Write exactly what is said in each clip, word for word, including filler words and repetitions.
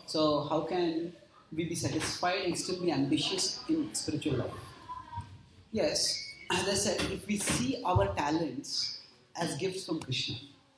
So how can we be satisfied and still be ambitious in spiritual life? Yes, as I said, if we see our talents as gifts from Krishna,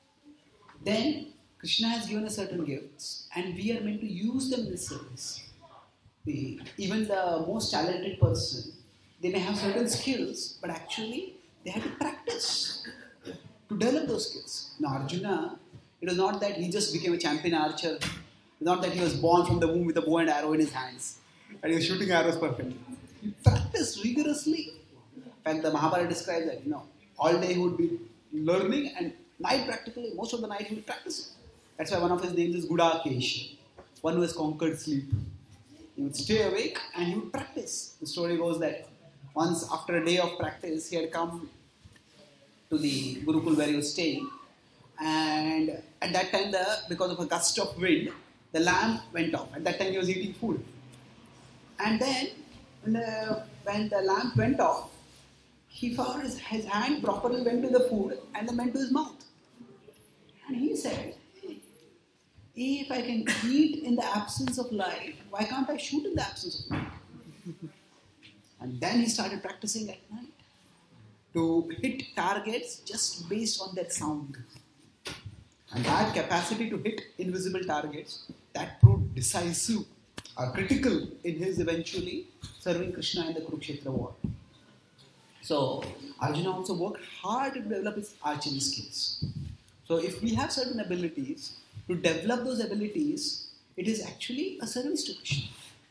then Krishna has given us certain gifts and we are meant to use them in service. The, even the most talented person, they may have certain skills, but actually they have to practice to develop those skills. Now Arjuna, it was not that he just became a champion archer, not that he was born from the womb with a bow and arrow in his hands and he was shooting arrows perfectly. He practiced rigorously. In fact, the Mahabharata describes that, you know, all day he would be learning and night practically, most of the night he would practice it. That's why one of his names is Gudakesh, one who has conquered sleep. He would stay awake and he would practice. The story goes that once after a day of practice, he had come to the Gurukul where he was staying, and at that time, the because of a gust of wind, the lamp went off. At that time, he was eating food, and then when the, when the lamp went off, he found his, his hand properly went to the food and then went to his mouth, and he said, "If I can eat in the absence of light, why can't I shoot in the absence of light?" And then he started practicing at night to hit targets just based on that sound. And that capacity to hit invisible targets, that proved decisive or critical in his eventually serving Krishna in the Kurukshetra war. So Arjuna also worked hard to develop his archery skills. So if we have certain abilities, to develop those abilities, it is actually a service to Krishna.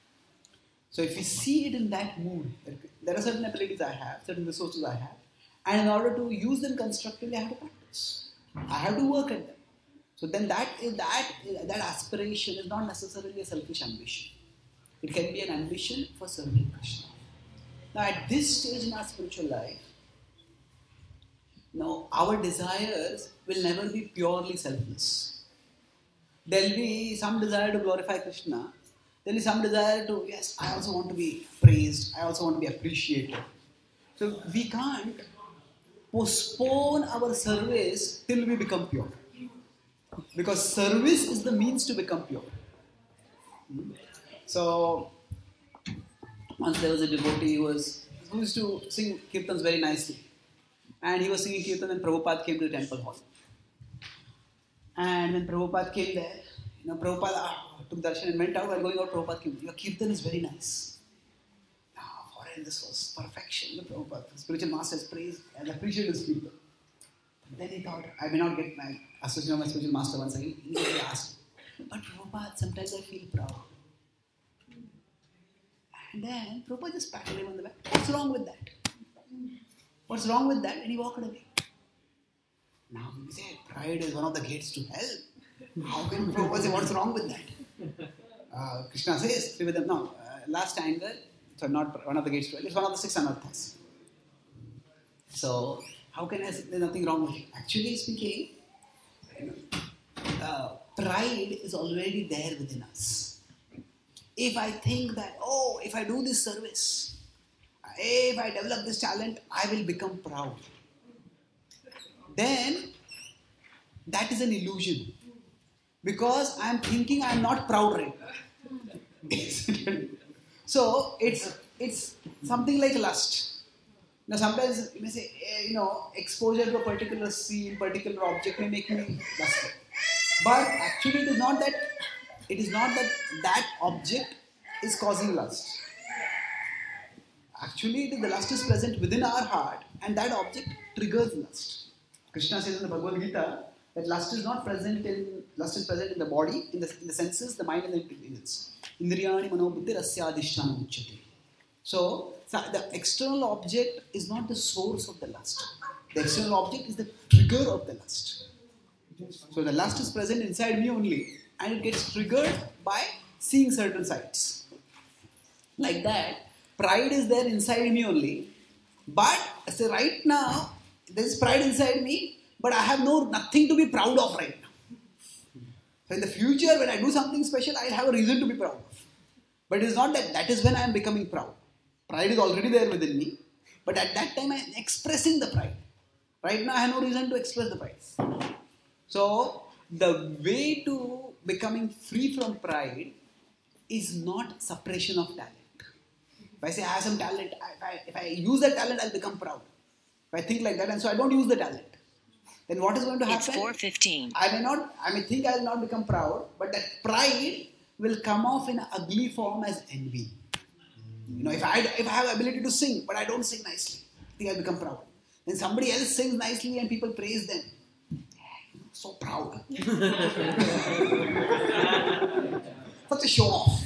So if we see it in that mood, there are certain abilities I have, certain resources I have, and in order to use them constructively, I have to practice. I have to work at them. So then that that that aspiration is not necessarily a selfish ambition. It can be an ambition for serving Krishna. Now at this stage in our spiritual life, now our desires will never be purely selfless. There will be some desire to glorify Krishna. There is some desire to, yes, I also want to be praised. I also want to be appreciated. So we can't postpone our service till we become pure. Because service is the means to become pure. So, once there was a devotee who, was, who used to sing kirtans very nicely. And he was singing kirtan and Prabhupada came to the temple hall. And when Prabhupada came there, you know, Prabhupada ah, took darshan and went out. While going out, Prabhupada came. Your kirtan is very nice. Now, for him, this was perfection. The Prabhupada, the spiritual master has praised and appreciated his kirtan. Then he thought, I may not get my association of my spiritual master once again. He asked, but Prabhupada, sometimes I feel proud. And then Prabhupada just patted him on the back. What's wrong with that? What's wrong with that? And he walked away. Now we say, pride is one of the gates to hell. How can Prabhupada say, what's wrong with that? Uh, Krishna says, stay with them. No, uh, last anger, so not one of the gates to hell, it's one of the six anarthas. So, how can I say there's nothing wrong with it? Actually speaking, you know, uh, pride is already there within us. If I think that, oh, if I do this service, if I develop this talent, I will become proud. Then, that is an illusion. Because I am thinking I am not proud right now. So, it's, it's something like lust. Now sometimes you may say, you know, exposure to a particular scene, particular object may make me lustful. But actually it is not that, it is not that that object is causing lust. Actually it is the lust is present within our heart and that object triggers lust. Krishna says in the Bhagavad Gita that lust is not present in, lust is present in the body, in the, in the senses, the mind and the intelligence. Indriyani manobuddhi rasyadhisthana uchyate. So, the external object is not the source of the lust. The external object is the trigger of the lust. So, the lust is present inside me only and it gets triggered by seeing certain sights. Like that, pride is there inside me only. But, say right now, there is pride inside me, but I have no nothing to be proud of right now. So, in the future, when I do something special, I will have a reason to be proud of. But it is not that that is when I am becoming proud. Pride is already there within me, but at that time I am expressing the pride. Right now I have no reason to express the pride. So, the way to becoming free from pride is not suppression of talent. If I say I have some talent, if I, if I use that talent, I'll become proud. If I think like that, and so I don't use the talent, then what is going to happen? It's four fifteen. I may not, I may think I will not become proud, but that pride will come off in an ugly form as envy. You know, if I if I have ability to sing, but I don't sing nicely, I think I become proud. Then somebody else sings nicely and people praise them. So proud. Such a show off.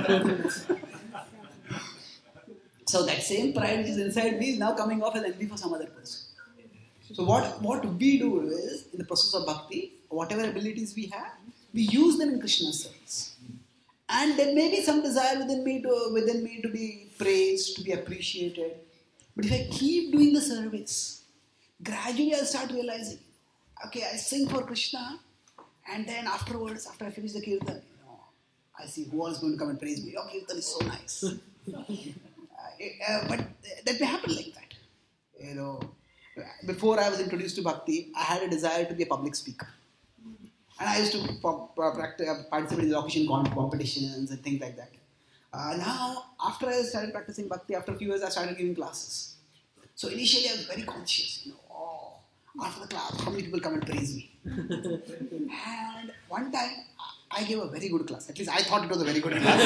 So that same pride which is inside me is now coming off as envy for some other person. So what, what we do is, in the process of bhakti, whatever abilities we have, we use them in Krishna's service. And there may be some desire within me to within me to be praised, to be appreciated. But if I keep doing the service, gradually I'll start realizing, okay, I sing for Krishna, and then afterwards, after I finish the kirtan, you know, I see who else is going to come and praise me. Your kirtan is so nice. uh, uh, but that may happen like that. You know, before I was introduced to bhakti, I had a desire to be a public speaker. And I used to participate in elocution competitions and things like that. Uh, now, after I started practicing bhakti, after a few years, I started giving classes. So initially, I was very conscious. You know, oh, after the class, how many people come and praise me? And one time, I gave a very good class. At least I thought it was a very good class.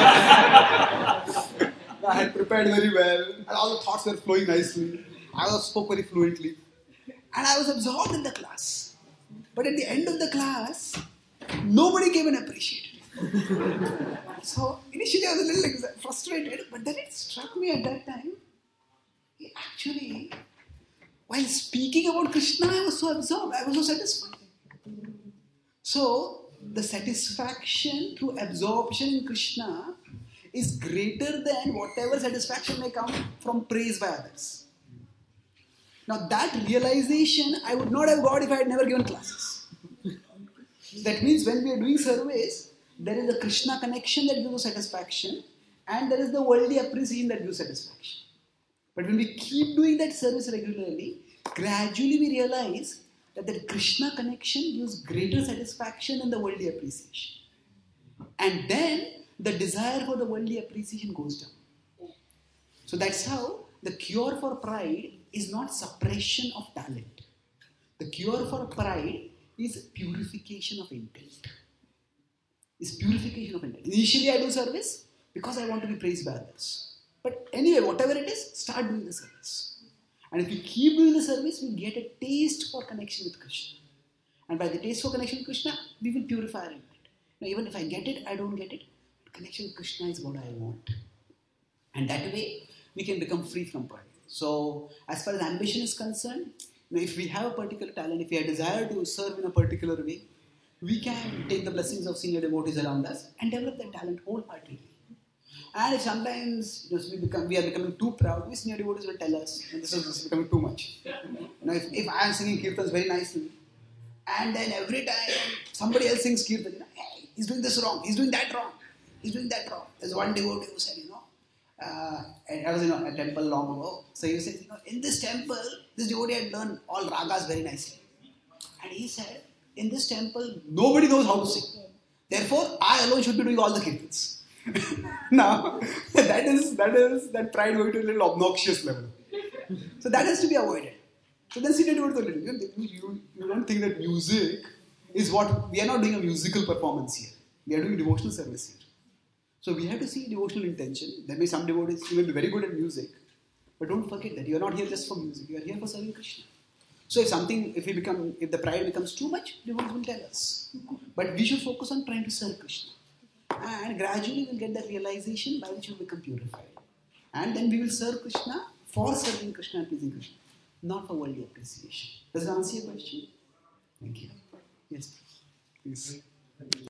I had prepared very well, and all the thoughts were flowing nicely. I also spoke very fluently, and I was absorbed in the class. But at the end of the class, nobody came and appreciated it. So initially I was a little frustrated, but then it struck me at that time, actually, while speaking about Krishna, I was so absorbed, I was so satisfied. So the satisfaction through absorption in Krishna is greater than whatever satisfaction may come from praise by others. Now that realization I would not have got if I had never given classes. That means when we are doing service, there is a Krishna connection that gives satisfaction, and there is the worldly appreciation that gives satisfaction. But when we keep doing that service regularly, gradually we realize that the Krishna connection gives greater satisfaction than the worldly appreciation. And then the desire for the worldly appreciation goes down. So that's how the cure for pride is not suppression of talent. The cure for pride is purification of intent. Is purification of intent. Initially I do service because I want to be praised by others. But anyway, whatever it is, start doing the service. And if we keep doing the service, we get a taste for connection with Krishna. And by the taste for connection with Krishna, we will purify our intent. Now even if I get it, I don't get it, but connection with Krishna is what I want. And that way, we can become free from pride. So, as far as ambition is concerned, you know, if we have a particular talent, if we have desire to serve in a particular way, we can take the blessings of senior devotees around us and develop that talent wholeheartedly. And if sometimes you know, we, become, we are becoming too proud, we senior devotees will tell us, this is, this is becoming too much. You know, if, if I am singing kirtans very nicely, and then every time somebody else sings kirtan, you know, hey, he's doing this wrong, he's doing that wrong, he's doing that wrong. There's one devotee who said, you know, Uh, and I was in a temple long ago. So he said, you know, in this temple, this devotee had learned all ragas very nicely. And he said, in this temple, nobody knows how to sing. Therefore, I alone should be doing all the kirtans. Now, that is that is that pride going to a little obnoxious level. So that has to be avoided. So then senior devotee told him, you, you don't think that music is what, we are not doing a musical performance here. We are doing devotional service here. So we have to see devotional intention. There may be some devotees who will be very good at music, but don't forget that you are not here just for music. You are here for serving Krishna. So if something, if we become, if the pride becomes too much, devotees will tell us. But we should focus on trying to serve Krishna, and gradually we'll get that realization by which we become purified, and then we will serve Krishna for serving Krishna and pleasing Krishna, not for worldly appreciation. Does that answer your question? Thank you. Yes, please.